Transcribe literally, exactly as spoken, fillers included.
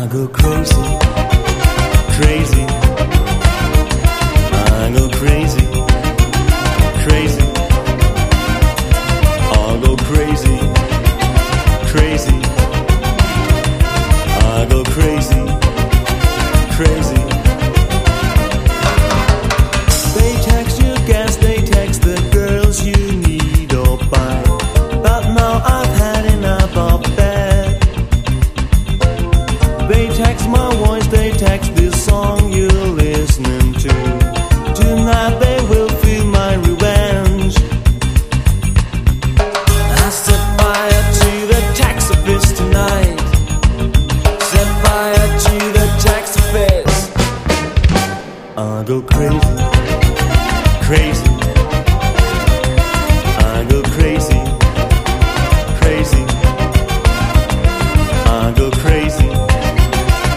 go crazy, crazy. I go crazy, crazy. I go crazy, crazy. I go crazy, crazy. They text you gas, they text the girls you need or buy. But now I've had enough of that. They text my voice, they text this song you're listening to. Tonight they will feel my revenge. I set fire to the tax office tonight. Set fire to the tax office. I go crazy, crazy.